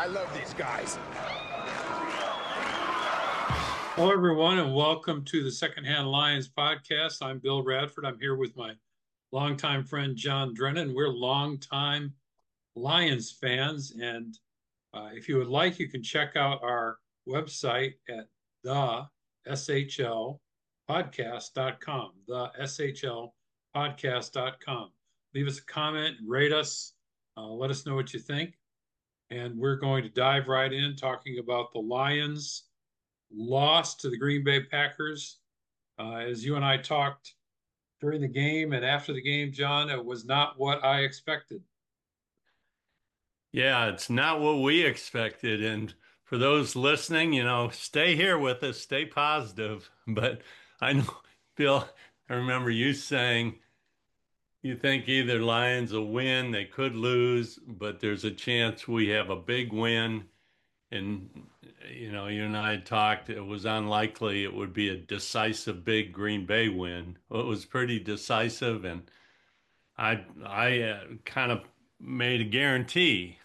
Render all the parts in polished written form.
love these guys. Hello, everyone, and welcome to the Secondhand Lions podcast. I'm Bill Radford. I'm here with my longtime friend, John Drennan. We're longtime Lions fans, and if you would like, you can check out our website at the shlpodcast.com, the shlpodcast.com. Leave us a comment, rate us, let us know what you think. And we're going to dive right in talking about the Lions lost to the Green Bay Packers. As you and I talked during the game and after the game, John, it was not what I expected. Yeah, it's not what we expected. And for those listening, stay here with us, stay positive. But I know, Bill, I remember you saying you think either Lions will win, they could lose, but there's a chance we have a big win. And, you and I had talked, it was unlikely it would be a decisive big Green Bay win. Well, it was pretty decisive, and I kind of made a guarantee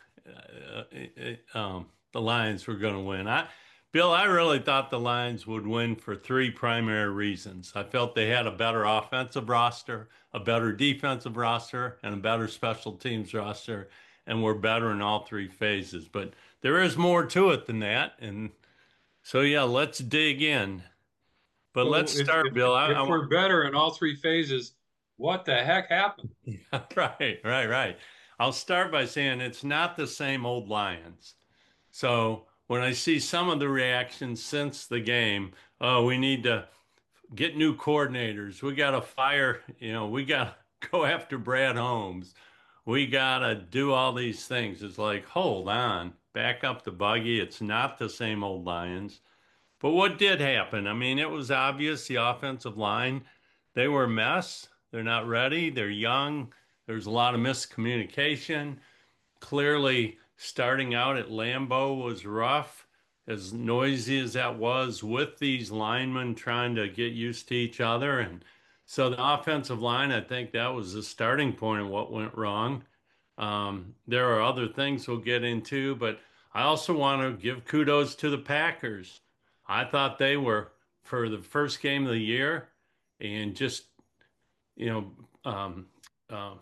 the Lions were going to win. Bill, I really thought the Lions would win for three primary reasons. I felt they had a better offensive roster, a better defensive roster, and a better special teams roster, and were better in all three phases. But there is more to it than that, and so yeah, let's dig in. But let's So start, Bill. if we're better in all three phases, what the heck happened? Right. I'll start by saying it's not the same old Lions. So when I see some of the reactions since the game, oh, we need to get new coordinators. We got to fire, we got to go after Brad Holmes. We got to do all these things. It's like, hold on, back up the buggy. It's not the same old Lions. But what did happen? I mean, it was obvious the offensive line, they were a mess. They're not ready. They're young. There's a lot of miscommunication. Clearly, starting out at Lambeau was rough, as noisy as that was with these linemen trying to get used to each other. And so the offensive line, I think that was the starting point of what went wrong. There are other things we'll get into, but I also want to give kudos to the Packers. I thought they were, for the first game of the year, and just, you know, um, uh,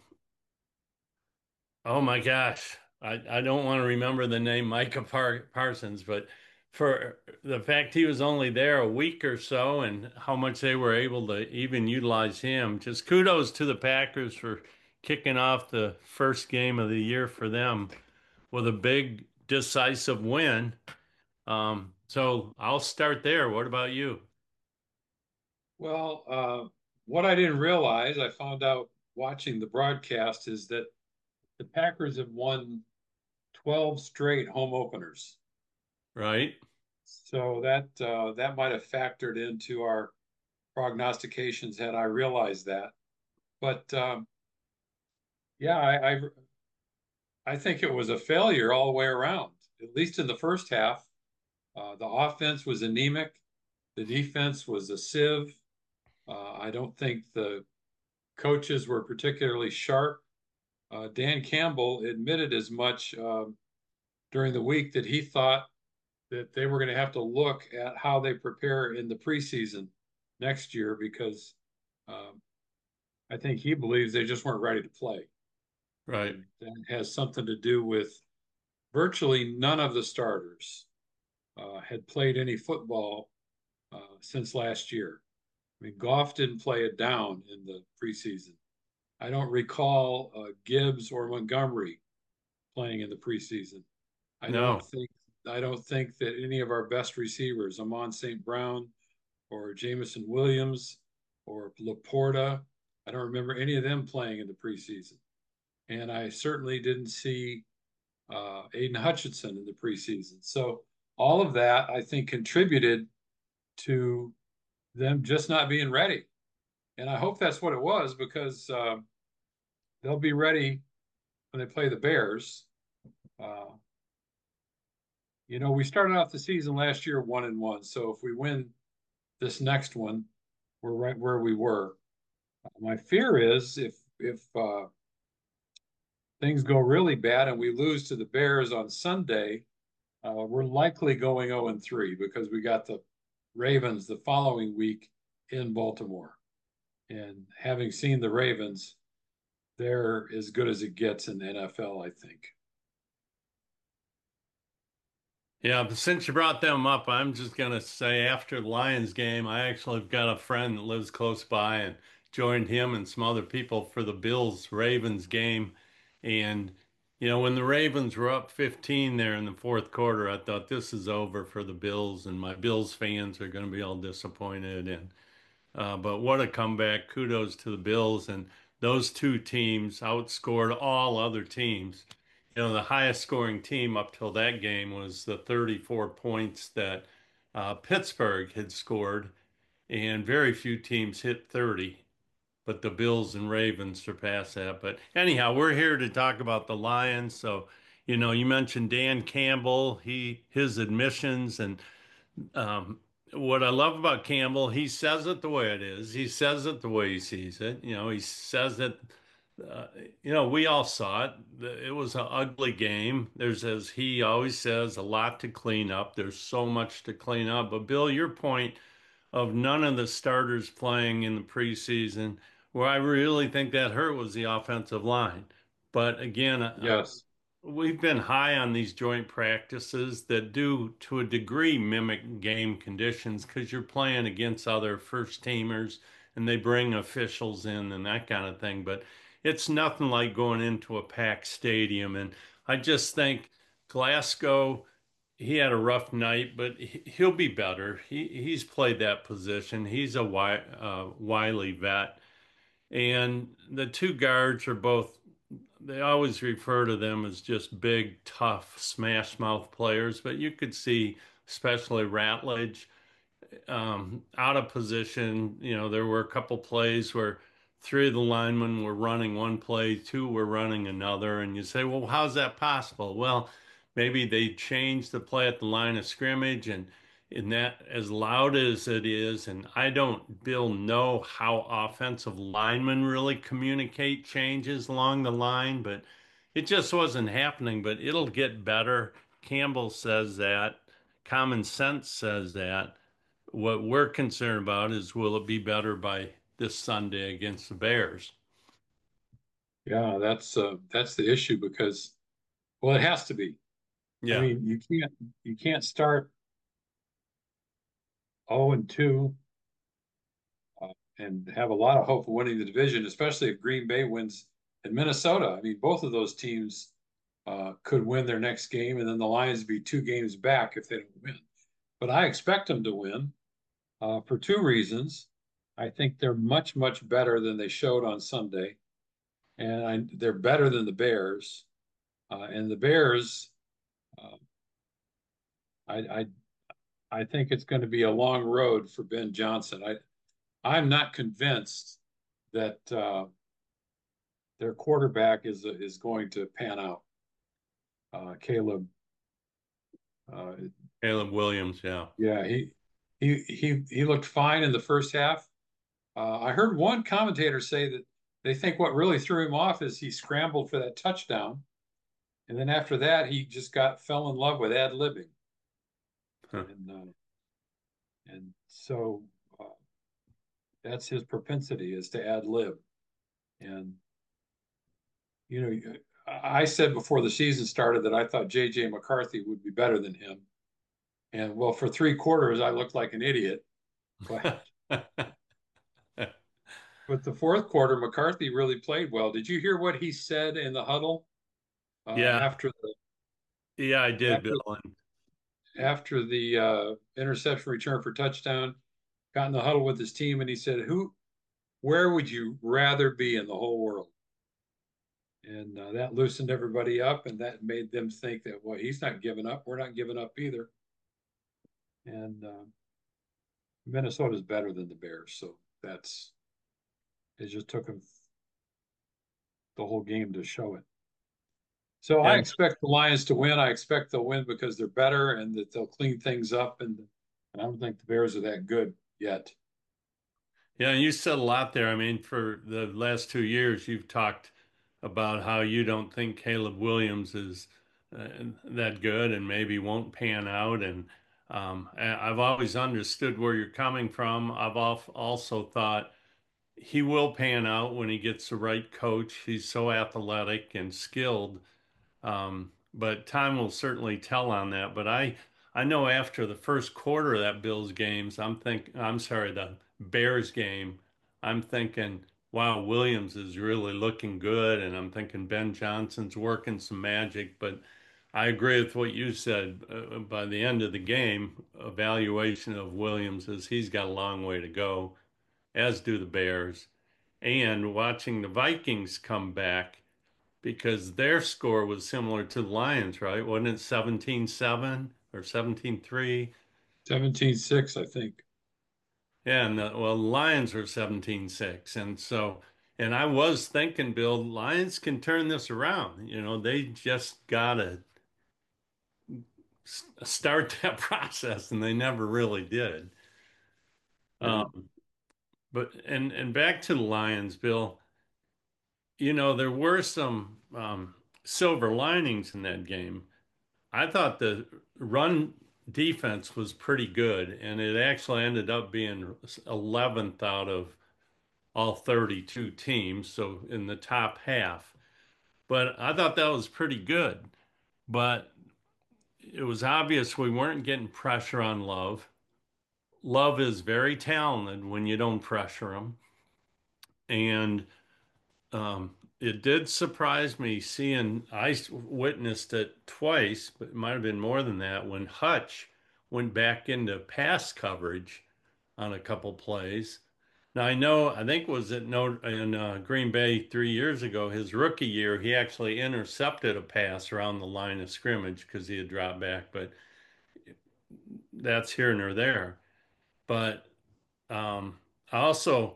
oh my gosh, I don't want to remember the name Micah Parsons, but for the fact he was only there a week or so and how much they were able to even utilize him, just kudos to the Packers for kicking off the first game of the year for them with a big decisive win. So I'll start there. What about you? Well, what I didn't realize, I found out watching the broadcast, is that the Packers have won 12 straight home openers. Right? So that might have factored into our prognostications had I realized that. But yeah, I think it was a failure all the way around. At least in the first half, the offense was anemic, the defense was a sieve. I don't think the coaches were particularly sharp. Dan Campbell admitted as much during the week that he thought that they were going to have to look at how they prepare in the preseason next year because um, I think he believes they just weren't ready to play. Right. And that has something to do with virtually none of the starters had played any football since last year. I mean, Goff didn't play it down in the preseason. I don't recall Gibbs or Montgomery playing in the preseason. I don't No. think I don't think that any of our best receivers, Amon St. Brown or Jamison Williams or Laporta, I don't remember any of them playing in the preseason. And I certainly didn't see Aiden Hutchinson in the preseason. So all of that, I think, contributed to them just not being ready. And I hope that's what it was because they'll be ready when they play the Bears. Uh, we started off the season last year 1-1. So if we win this next one, we're right where we were. My fear is if things go really bad and we lose to the Bears on Sunday, We're likely going 0-3 because we got the Ravens the following week in Baltimore. And having seen the Ravens, they're as good as it gets in the NFL, I think. Yeah, but since you brought them up, I'm just gonna say after the Lions game, I actually have got a friend that lives close by and joined him and some other people for the Bills Ravens game. And when the Ravens were up 15 there in the fourth quarter, I thought this is over for the Bills, and my Bills fans are gonna be all disappointed. And but what a comeback. Kudos to the Bills. And those two teams outscored all other teams. The highest scoring team up till that game was the 34 points that Pittsburgh had scored, and very few teams hit 30. But the Bills and Ravens surpassed that. But anyhow, we're here to talk about the Lions. So, you mentioned Dan Campbell, his admissions, and what I love about Campbell, he says it the way it is. He says it the way he sees it. He says it. Uh, we all saw it. It was an ugly game. There's, as he always says, a lot to clean up. There's so much to clean up. But Bill, your point of none of the starters playing in the preseason, where I really think that hurt was the offensive line. But again, Yes. we've been high on these joint practices that do, to a degree, mimic game conditions because you're playing against other first teamers and they bring officials in and that kind of thing. But it's nothing like going into a packed stadium. And I just think Glasgow, he had a rough night, but he'll be better. He's played that position. He's a wily vet. And the two guards are both, they always refer to them as just big, tough, smash mouth players, but you could see, especially Ratledge, out of position. There were a couple plays where three of the linemen were running one play, two were running another, and you say, well, how's that possible? Well, maybe they changed the play at the line of scrimmage, and in that, as loud as it is, and I don't, Bill, know how offensive linemen really communicate changes along the line, but it just wasn't happening. But it'll get better. Campbell says that. Common sense says that. What we're concerned about is will it be better by this Sunday against the Bears? Yeah, that's the issue because well, it has to be. I Yeah. mean, you can't start 0-2 and have a lot of hope of winning the division, especially if Green Bay wins in Minnesota. I mean, both of those teams could win their next game, and then the Lions be 2 games back if they don't win. But I expect them to win for two reasons. I think they're much, much better than they showed on Sunday, and they're better than the Bears. And the Bears, uh, I, I I think it's going to be a long road for Ben Johnson. I'm not convinced that their quarterback is going to pan out. Caleb, uh, Caleb Williams, yeah. yeah, he looked fine in the first half. I heard one commentator say that they think what really threw him off is he scrambled for that touchdown, and then after that he just fell in love with ad libbing, Huh. and so that's his propensity is to ad lib. And you know, I said before the season started that I thought J.J. McCarthy would be better than him. And well, for 3 quarters, I looked like an idiot. But but the fourth quarter, McCarthy really played well. Did you hear what he said in the huddle Yeah, after yeah, I the did, Bill. And after the interception return for touchdown? Got in the huddle with his team, and he said, Where would you rather be in the whole world?" And that loosened everybody up, and that made them think that, well, he's not giving up. We're not giving up either. And Minnesota's better than the Bears, so it just took them the whole game to show it. So I and expect the Lions to win. I expect they'll win because they're better and that they'll clean things up. And I don't think the Bears are that good yet. yeah, you said a lot there. I mean, for the last 2 years, you've talked about how you don't think Caleb Williams is that good and maybe won't pan out. And I've always understood where you're coming from. Also thought he will pan out when he gets the right coach. He's so athletic and skilled. But time will certainly tell on that. But I know after the first quarter of that Bills games, I'm sorry, the Bears game, I'm thinking, wow, Williams is really looking good, and I'm thinking Ben Johnson's working some magic. But I agree with what you said. By the end of the game, evaluation of Williams is he's got a long way to go, as do the Bears. And watching the Vikings come back because their score was similar to the Lions, right? Wasn't it 17-7 or 17-3? 17-6, I think. Yeah, and well, the Lions are 17-6. And so, and I was thinking, Bill, Lions can turn this around. They just gotta start that process, and they never really did. Yeah. Um, but and back to the Lions, Bill. There were some silver linings in that game. I thought the run defense was pretty good, and it actually ended up being 11th out of all 32 teams, so in the top half. But I thought that was pretty good. But it was obvious we weren't getting pressure on Love. Love is very talented when you don't pressure him. And it did surprise me seeing, I witnessed it twice, but it might have been more than that, when Hutch went back into pass coverage on a couple plays. Now I think it was in Green Bay 3 years ago, his rookie year, he actually intercepted a pass around the line of scrimmage because he had dropped back, but that's here nor there. But um, I also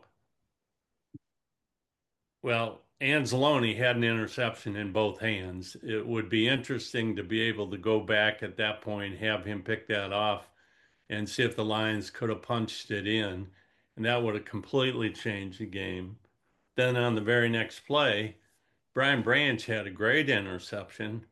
Well, Anzalone had an interception in both hands. It would be interesting to be able to go back at that point, have him pick that off, and see if the Lions could have punched it in, and that would have completely changed the game. Then on the very next play, Brian Branch had a great interception,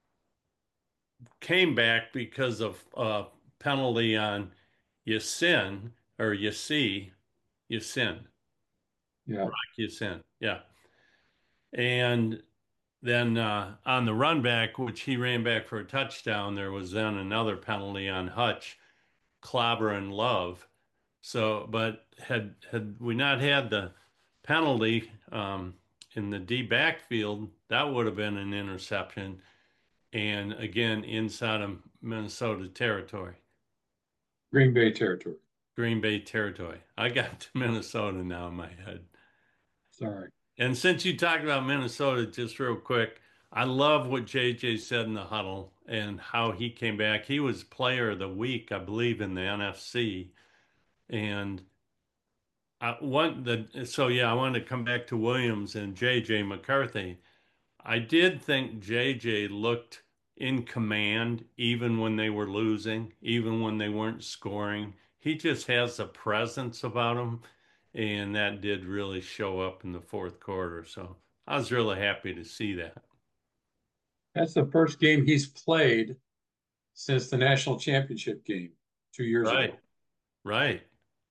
came back because of a penalty on Yasin or Yassi, Yasin, Yeah. Yasin, yeah. And then on the run back, which he ran back for a touchdown, there was then another penalty on Hutch, clobbering Love. So, but had we not had the penalty in the D backfield, that would have been an interception. And again, inside of Minnesota territory, Green Bay territory. Green Bay territory. I got to Minnesota now in my head. Sorry. And since you talked about Minnesota, just real quick, I love what JJ said in the huddle and how he came back. He was player of the week, I believe, in the NFC. And I wanted to come back to Williams and JJ McCarthy. I did think JJ looked in command even when they were losing, even when they weren't scoring. He just has a presence about him, and that did really show up in the fourth quarter. So I was really happy to see that. That's the first game he's played since the national championship game 2 years Right, ago. right.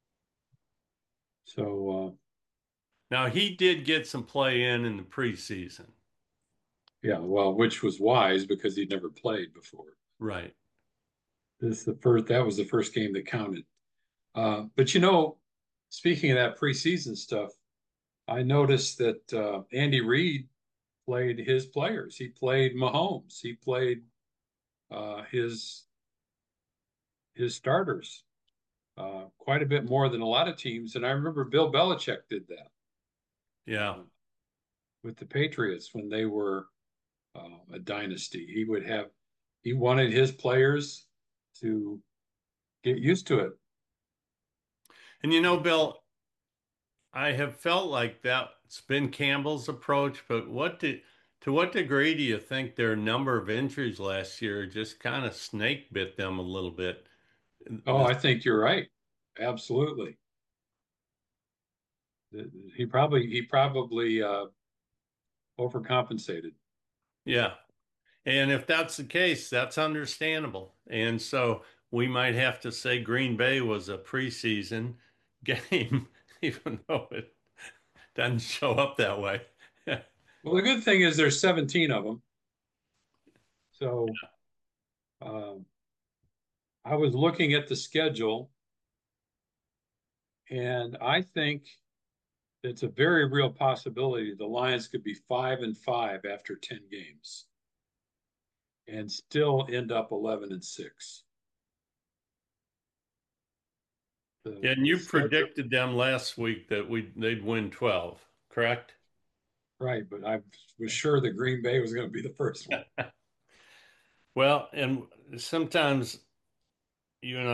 So, Now he did get some play in the preseason. yeah, well, which was wise because he'd never played before. Right. That was the first game that counted. But speaking of that preseason stuff, I noticed that Andy Reid played his players. He played Mahomes. He played uh, his his starters quite a bit more than a lot of teams. And I remember Bill Belichick did that Yeah. uh, with the Patriots when they were a dynasty. He wanted his players to get used to it. And Bill, I have felt like that's been Campbell's approach, but to what degree do you think their number of injuries last year just kind of snake bit them a little bit? Oh, This, I think you're right. Absolutely. He probably overcompensated. yeah. And if that's the case, that's understandable. And so we might have to say Green Bay was a preseason game, even though it doesn't show up that way. Well, the good thing is there's 17 of them. So um, I was looking at the schedule, and I think it's a very real possibility the Lions could be 5-5 after 10 games and still end up 11-6. Yeah, and The you schedule, predicted them last week that they'd win 12, correct? right? But I was sure that Green Bay was going to be the first one. Well, and sometimes you and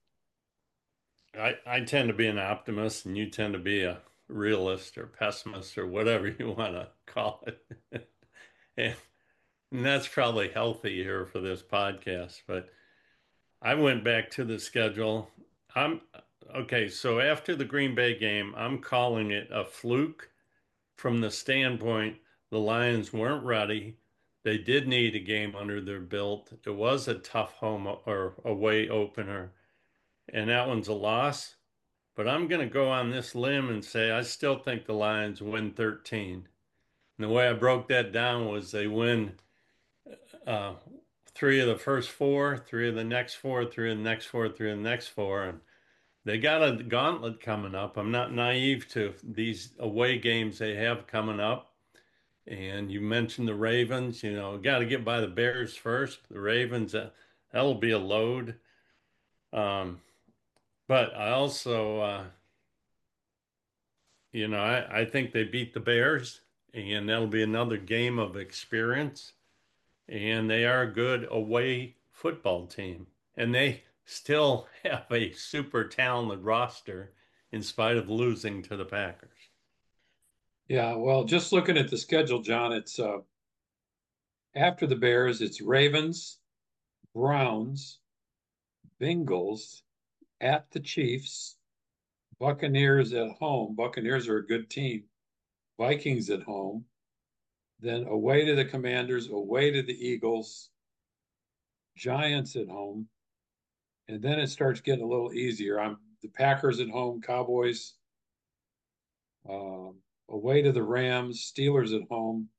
I tend to be an optimist and you tend to be a realist or pessimist or whatever you want to call it. And, and that's probably healthy here for this podcast. But I went back to the schedule. I'm okay. So after the Green Bay game, I'm calling it a fluke from the standpoint the Lions weren't ready. They did need a game under their belt. It was a tough home or away opener, and that one's a loss. But I'm going to go on this limb and say I still think the Lions win 13. And the way I broke that down was they win uh, three of the first four, three of the next four, three of the next four, three of the next four. And they got a gauntlet coming up. I'm not naive to these away games they have coming up. And you mentioned the Ravens, got to get by the Bears first. The Ravens, that'll be a load. Um, but I also, I think they beat the Bears, and that'll be another game of experience. And they are a good away football team. And they still have a super talented roster in spite of losing to the Packers. Yeah, well, just looking at the schedule, John, it's after the Bears, it's Ravens, Browns, Bengals, at the Chiefs, Buccaneers at home. Buccaneers are a good team. Vikings at home, then away to the Commanders, away to the Eagles, Giants at home, and then it starts getting a little easier. I'm the Packers at home, Cowboys, away to the Rams, Steelers at home,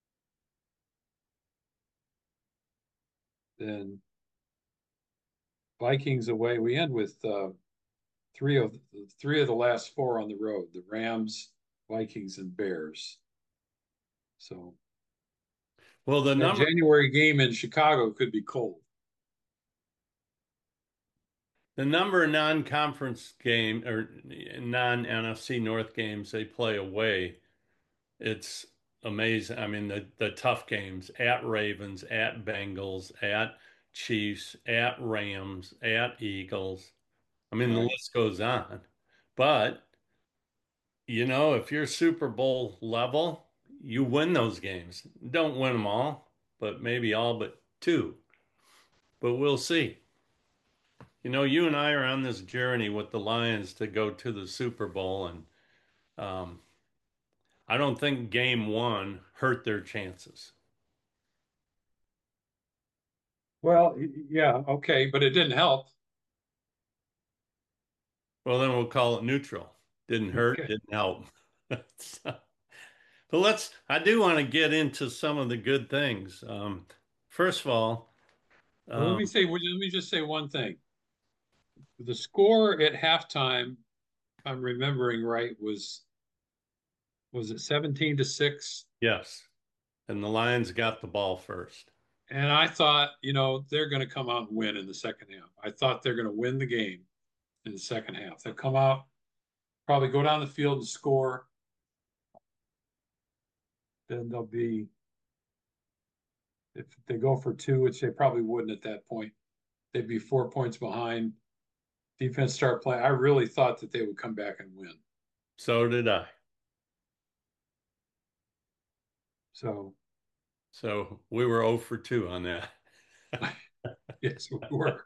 then Vikings away. We end with three of the last four on the road: the Rams, Vikings, and Bears. So Well, the that number January game in Chicago could be cold. the number of non-conference game or non-NFC North games they play away, it's amazing. I mean, the tough games at Ravens, at Bengals, at Chiefs, at Rams, at Eagles. I mean, the Right. list goes on. But, if you're Super Bowl level, you win those games. Don't win them all, but maybe all but two. But we'll see. You and I are on this journey with the Lions to go to the Super Bowl, and um, I don't think game one hurt their chances. Well, yeah, okay, but it didn't help. Well, then we'll call it neutral. Didn't hurt, Okay. didn't help. But I do want to get into some of the good things. First of all, Well, um, let me just say one thing. The score at halftime, if I'm remembering right, was it 17-6? yes, and the Lions got the ball first. And I thought, they're going to come out and win in the second half. I thought they're going to win the game in the second half. They'll come out, probably go down the field and score. Then they'll be, if they go for two, which they probably wouldn't at that point, they'd be 4 points behind. Defense start playing. I really thought that they would come back and win. So did I. So, So we were 0 for 2 on that. yes, we were.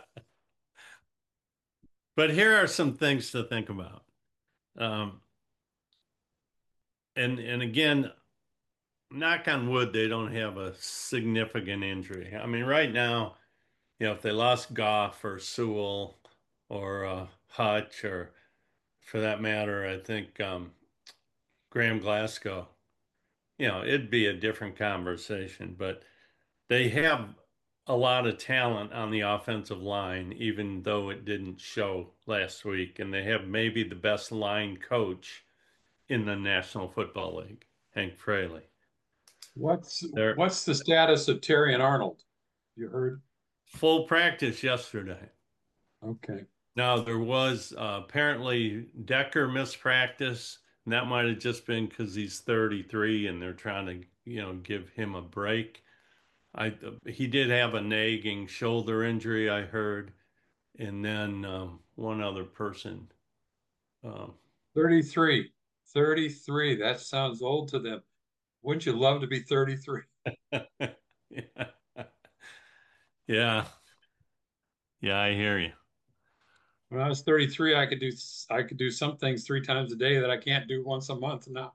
But here are some things to think about. Um, and again, knock on wood, they don't have a significant injury. I mean, right now, if they lost Goff or Sewell or Hutch or for that matter, I think Graham Glasgow, it'd be a different conversation. But they have a lot of talent on the offensive line, even though it didn't show last week. And they have maybe the best line coach in the National Football League, Hank Fraley. What's They're what's the status of Terry and Arnold? You heard? full practice yesterday. Okay. Now, there was apparently Decker missed practice, and that might have just been because he's 33 and they're trying to, give him a break. He did have a nagging shoulder injury, I heard, and then one other person. Um, 33. 33. That sounds old to them. Wouldn't you love to be 33? yeah, yeah, yeah, I hear you. When I was 33, I could do some things 3 times a day that I can't do once a month now.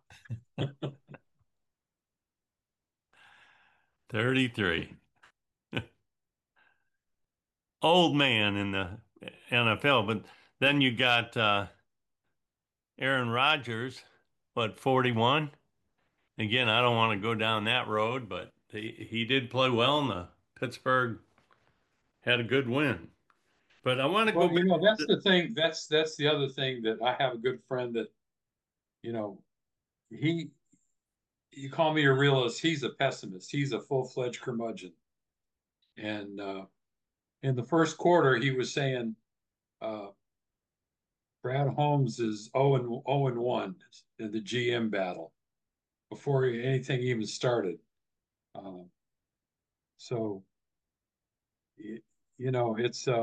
33. Old man in the NFL, but then you got Aaron Rodgers, what, 41? Again, I don't want to go down that road, but he did play well in the Pittsburgh had a good win. But I want to go Well, back that's to, the thing. That's the other thing that I have a good friend that, you know, he you call me a realist, he's a pessimist. He's a full-fledged curmudgeon. And in the first quarter, he was saying uh, Brad Holmes is 0-1 in the GM battle before anything even started. Um, so you know,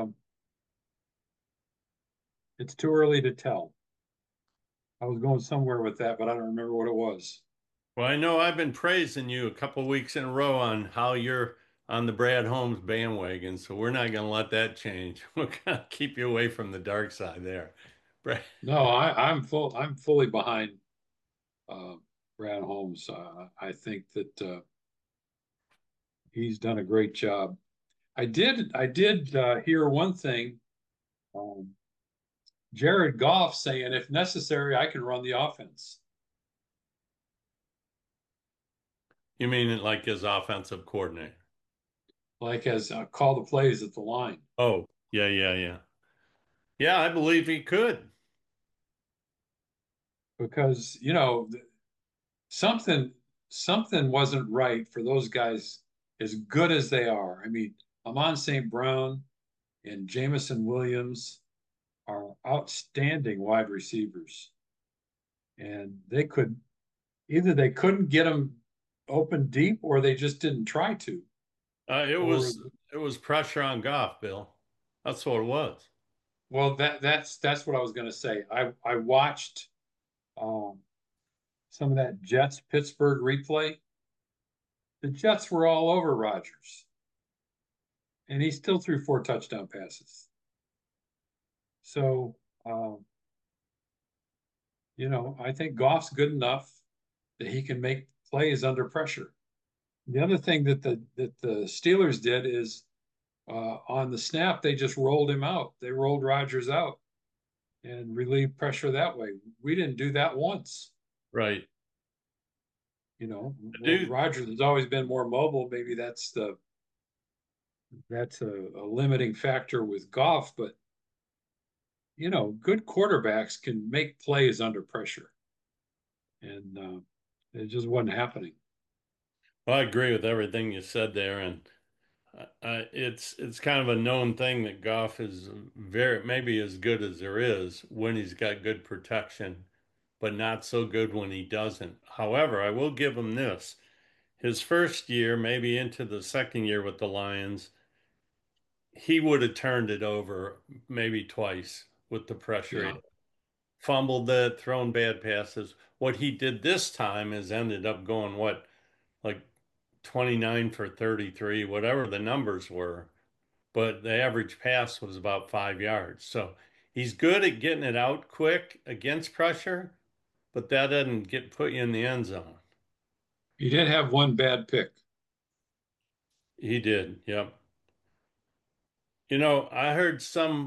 it's too early to tell. I was going somewhere with that, but I don't remember what it was. well, I know I've been praising you a couple weeks in a row on how you're on the Brad Holmes bandwagon, so we're not going to let that change. We're going to keep you away from the dark side there. Brad, No, I'm fully behind uh, Brad Holmes. I think that he's done a great job. I did hear one thing. Um, Jared Goff saying, if necessary, I can run the offense, you mean it like his offensive coordinator? like as call the plays at the line, Oh, yeah, yeah, yeah. Yeah, I believe he could. because something something wasn't right for those guys as good as they are. I mean, Amon St. Brown and Jamison Williams are outstanding wide receivers, and they couldn't get them open deep, or they just didn't try to. It Or was it was pressure on Goff, Bill. That's what it was. well, that's what I was going to say. I watched um, some of that Jets Pittsburgh replay. The Jets were all over Rodgers, and he still threw 4 touchdown passes. So, um, I think Goff's good enough that he can make plays under pressure. The other thing that the Steelers did is on the snap they just rolled him out. They rolled Rodgers out and relieved pressure that way. We didn't do that once. Right. Well, Dude, Rodgers has always been more mobile. Maybe that's a limiting factor with Goff, but good quarterbacks can make plays under pressure, and it just wasn't happening. I agree with everything you said there, and it's kind of a known thing that Goff is very maybe as good as there is when he's got good protection, but not so good when he doesn't. However, I will give him this. His first year, maybe into the second year with the Lions, he would have turned it over maybe twice with the pressure. He Yeah, fumbled it, thrown bad passes. What he did this time is ended up going what, like 29 for 33, whatever the numbers were, but the average pass was about 5 yards. So he's good at getting it out quick against pressure, but that doesn't get put you in the end zone. He did have one bad pick. He did. Yep. I heard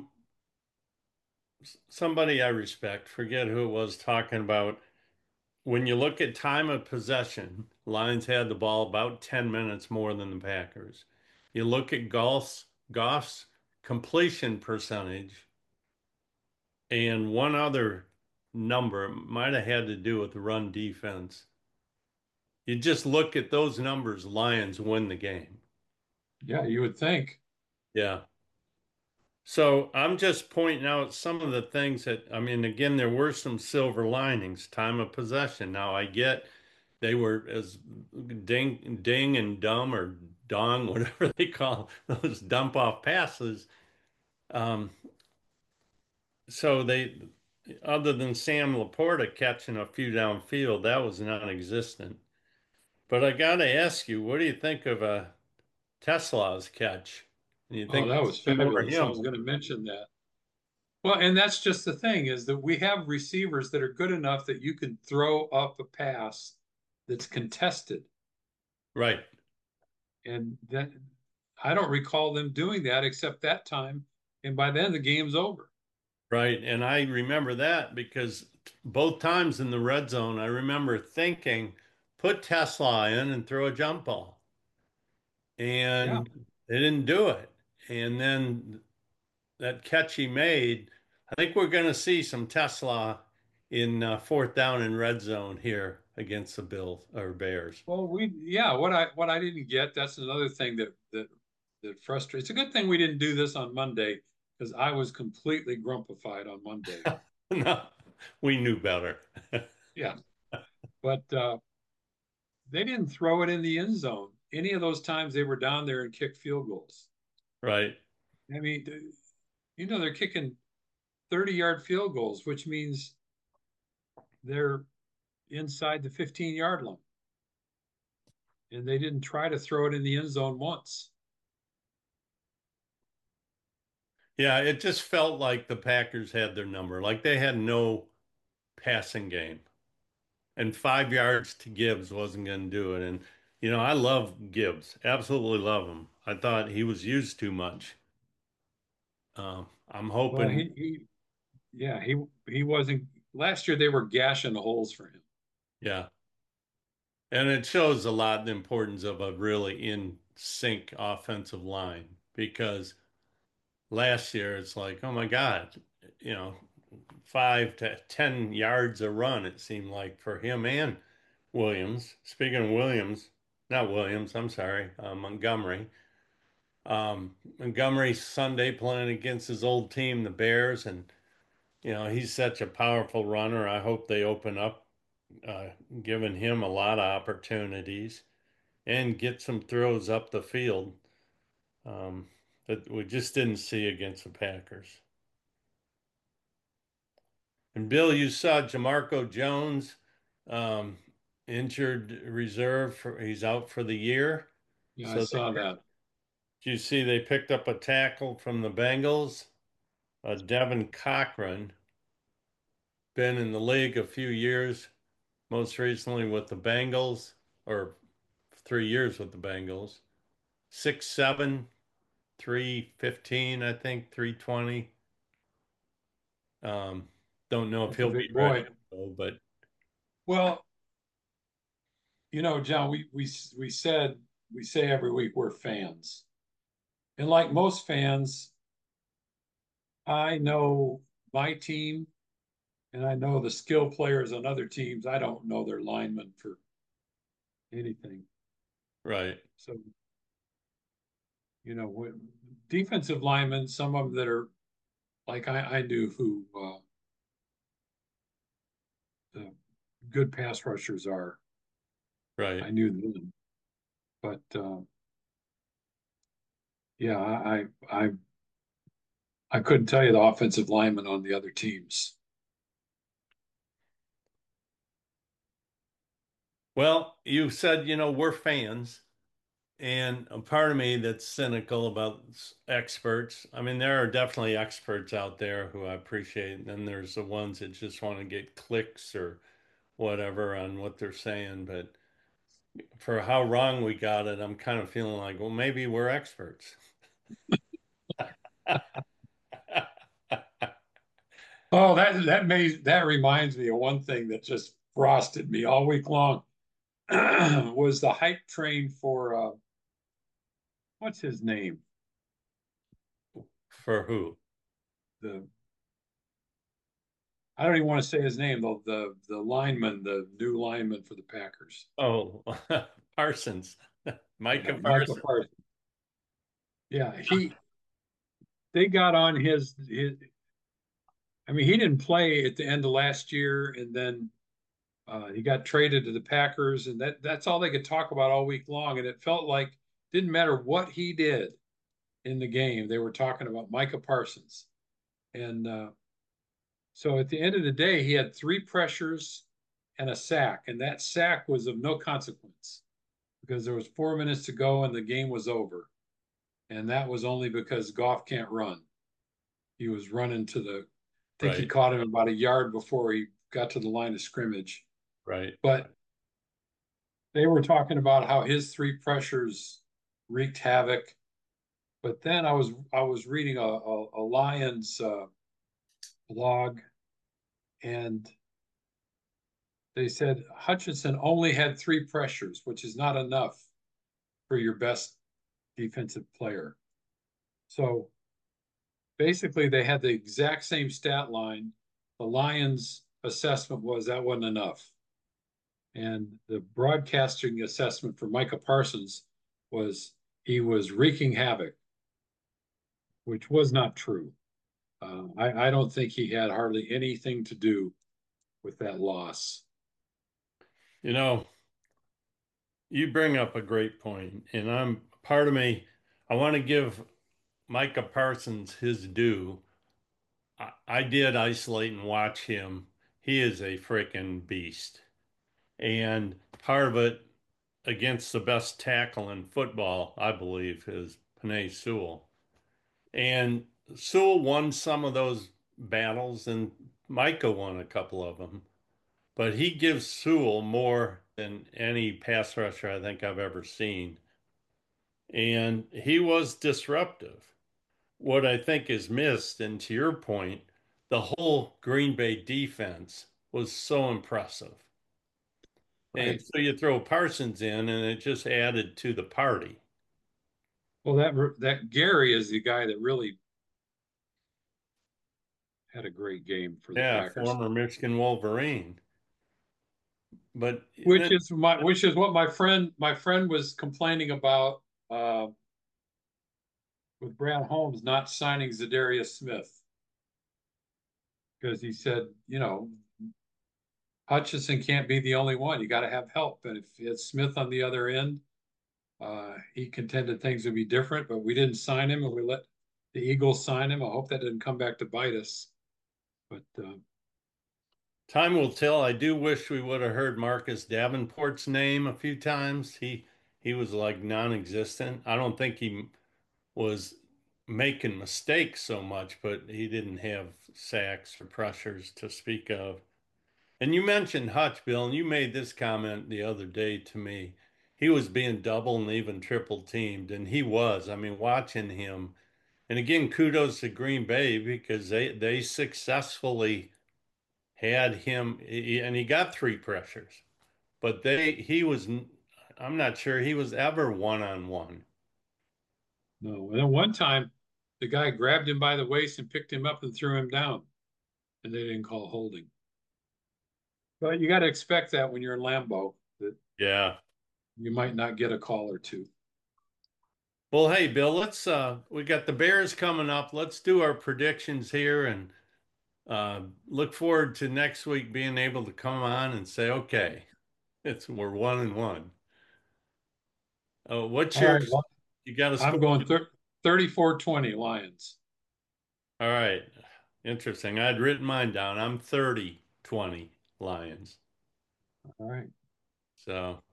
somebody I respect, forget who it was, talking about when you look at time of possession, Lions had the ball about 10 minutes more than the Packers. You look at Goff's completion percentage and one other number, it might have had to do with the run defense. You just look at those numbers, Lions win the game. Yeah, you would think. Yeah. So I'm just pointing out some of the things that, I mean, again, there were some silver linings, time of possession. Now I get they were as ding and dumb or dong, whatever they call those dump off passes. Um, so other than Sam Laporta catching a few downfield, that was non-existent. But I got to ask you, what do you think of Tesla's catch? Do you Oh, think that it's was more fabulous. I was him? going to mention that. Well, and that's just the thing is that we have receivers that are good enough that you can throw up a pass that's contested. Right. And that I don't recall them doing that except that time. And by then the game's over. Right. And I remember that because both times in the red zone, I remember thinking, put Tesla in and throw a jump ball. Yeah. And they didn't do it. And then that catch he made, I think we're going to see some Tesla in fourth down in red zone here against the Bills or Bears. Well, what I didn't get, that's another thing that frustrates. It's a good thing we didn't do this on Monday because I was completely grumpified on Monday. No, we knew better. Yeah. But they didn't throw it in the end zone any of those times they were down there and kicked field goals. Right. I mean, they're kicking 30-yard field goals, which means they're inside the 15-yard line. And they didn't try to throw it in the end zone once. Yeah, it just felt like the Packers had their number, like they had no passing game. And 5 yards to Gibbs wasn't going to do it. And, I love Gibbs, absolutely love him. I thought he was used too much. I'm Well, hoping, yeah, he wasn't. Last year they were gashing the holes for him. yeah. And it shows a lot the importance of a really in sync offensive line because last year it's like, oh my God, you know, 5 to 10 yards a run, it seemed like for him and Williams. Speaking of Williams, not Williams, I'm sorry, Montgomery. Montgomery Sunday playing against his old team, the Bears, and he's such a powerful runner. I hope they open up, uh, giving him a lot of opportunities and get some throws up the field um, that we just didn't see against the Packers. And Bill, you saw Jamarco Jones, um, injured reserve. He's out for the year. Yeah, I So saw that. did you see they picked up a tackle from the Bengals, Devin Cochran, been in the league a few years, most recently with the Bengals, or 3 years with the Bengals. 6'7", 315, I think, 320. Um, don't know if That's a he'll be big ready boy. to go, but Well, John, we say every week we're fans, and like most fans, I know my team and I know the skill players on other teams. I don't know their linemen for anything. right, So, defensive linemen, some of them that are like I knew who the good pass rushers are. right. I knew them, but yeah, I couldn't tell you the offensive linemen on the other teams. Well, you said, we're fans, and a part of me that's cynical about experts. I mean, there are definitely experts out there who I appreciate, and then there's the ones that just want to get clicks or whatever on what they're saying. But for how wrong we got it, I'm kind of feeling like, well, maybe we're experts. Oh, that reminds me of one thing that just frosted me all week long was the hype train for what's his name? For who? The I don't even want to say his name, though. The lineman, the new lineman for the Packers. Oh, Parsons, Yeah, Micah Michael Parsons. Parsons. Yeah, they got on his. I mean, he didn't play at the end of last year, and then he got traded to the Packers, and that's all they could talk about all week long. And it felt like didn't matter what he did in the game, they were talking about Micah Parsons. And so at the end of the day, he had three pressures and a sack, and that sack was of no consequence because there was 4 minutes to go and the game was over. And that was only because Goff can't run. He was running to the, I think he Right, caught him about a yard before he got to the line of scrimmage. right. But they were talking about how his three pressures wreaked havoc. But then I was reading a Lions blog, and they said Hutchinson only had three pressures, which is not enough for your best defensive player. So basically, they had the exact same stat line. The Lions' assessment was that wasn't enough. And the broadcasting assessment for Micah Parsons was he was wreaking havoc, which was not true. I don't think he had hardly anything to do with that loss. You know, you bring up a great point, and I'm part of me. I want to give Micah Parsons his due. I did isolate and watch him. He is a freaking beast. And part of it against the best tackle in football, I believe, is Penei Sewell. And Sewell won some of those battles, and Micah won a couple of them. But he gives Sewell more than any pass rusher I think I've ever seen. And he was disruptive. What I think is missed, and to your point, the whole Green Bay defense was so impressive. And Right. so you throw Parsons in, and it just added to the party. Well, that Gary is the guy that really had a great game for the Yeah, Packers, former Michigan Wolverine. But which is what my friend was complaining about with Brad Holmes not signing Zadarius Smith because he said, Hutchinson can't be the only one. You got to have help, and if it's Smith on the other end, he contended things would be different, but we didn't sign him, and we let the Eagles sign him. I hope that didn't come back to bite us. But time will tell. I do wish we would have heard Marcus Davenport's name a few times. He was like non-existent. I don't think he was making mistakes so much, but he didn't have sacks or pressures to speak of. And you mentioned Hutch, Bill, and you made this comment the other day to me. He was being double and even triple teamed, and he was. I mean, watching him, and again, kudos to Green Bay because they successfully had him, and he got three pressures, but he was. I'm not sure he was ever one on one. no, and then one time, the guy grabbed him by the waist and picked him up and threw him down, and they didn't call holding. But you got to expect that when you're in Lambeau, that Yeah. you might not get a call or two. Well, hey, Bill, we got the Bears coming up. Let's do our predictions here and look forward to next week being able to come on and say, okay, we're 1-1. What's All right, yours? well, You got a I'm score? going 34-20 Lions. All right. Interesting. I'd written mine down. I'm 30-20 Lions. All right. So,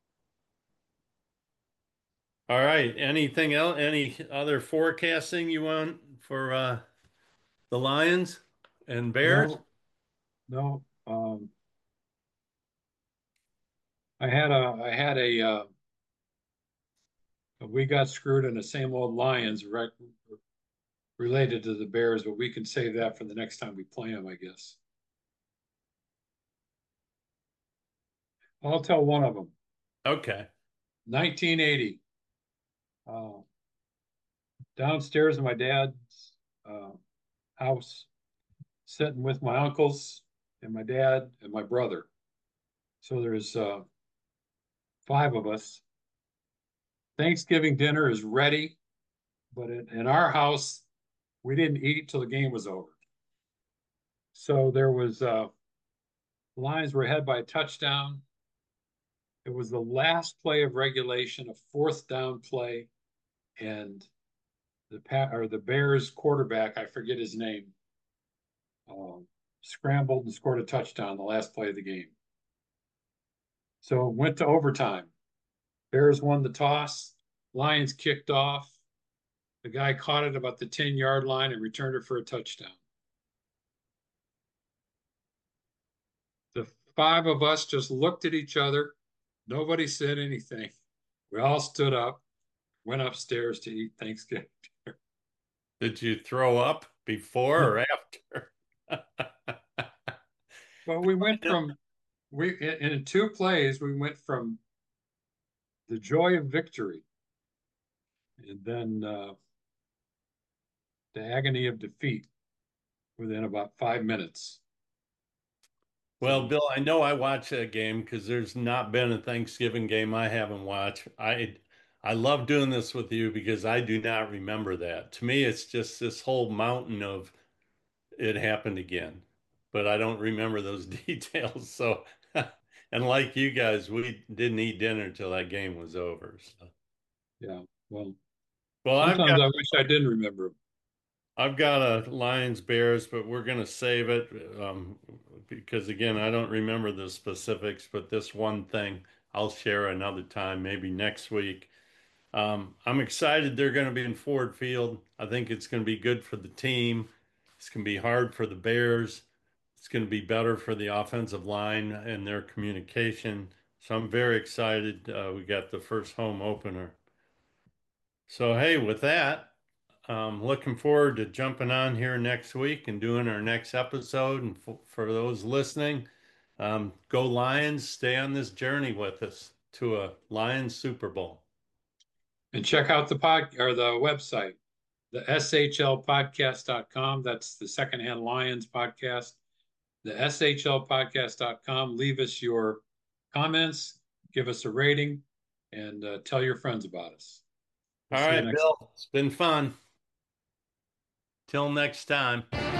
all right. Anything else? Any other forecasting you want for the Lions and Bears? No, no. we got screwed in the same old Lions related to the Bears, but we can save that for the next time we play them, I guess. I'll tell one of them. Okay. 1980. Uh, Downstairs in my dad's uh, house, sitting with my uncles and my dad and my brother. So there's five of us. Thanksgiving dinner is ready, but in our house, we didn't eat till the game was over. So there was Lions were ahead by a touchdown. It was the last play of regulation, a fourth down play, and the Bears quarterback, I forget his name, um, scrambled and scored a touchdown the last play of the game. So it went to overtime. Bears won the toss. Lions kicked off. The guy caught it about the 10-yard line and returned it for a touchdown. The five of us just looked at each other. Nobody said anything. We all stood up, went upstairs to eat Thanksgiving. Did you throw up before or after? Well, we went from we in 2 plays we went from the joy of victory and then the agony of defeat within about 5 minutes. Well, So Bill, I know I watch that game because there's not been a Thanksgiving game I haven't watched. I love doing this with you because I do not remember that. To me, it's just this whole mountain of it happened again, but I don't remember those details. So, and like you guys, we didn't eat dinner until that game was over. So, yeah, well, well, sometimes I wish I didn't remember. I've got a Lions Bears, but we're going to save it because, again, I don't remember the specifics, but this one thing I'll share another time, maybe next week. I'm excited they're going to be in Ford Field. I think it's going to be good for the team. It's going to be hard for the Bears. It's going to be better for the offensive line and their communication. So I'm very excited. We got the first home opener. So, hey, with that, looking forward to jumping on here next week and doing our next episode. And for those listening, go Lions, stay on this journey with us to a Lions Super Bowl. And check out the website, the shlpodcast.com. That's the Secondhand Lions podcast. The shlpodcast.com. Leave us your comments, give us a rating, and tell your friends about us. We'll All see you right, next time. Bill, it's been fun. Till next time.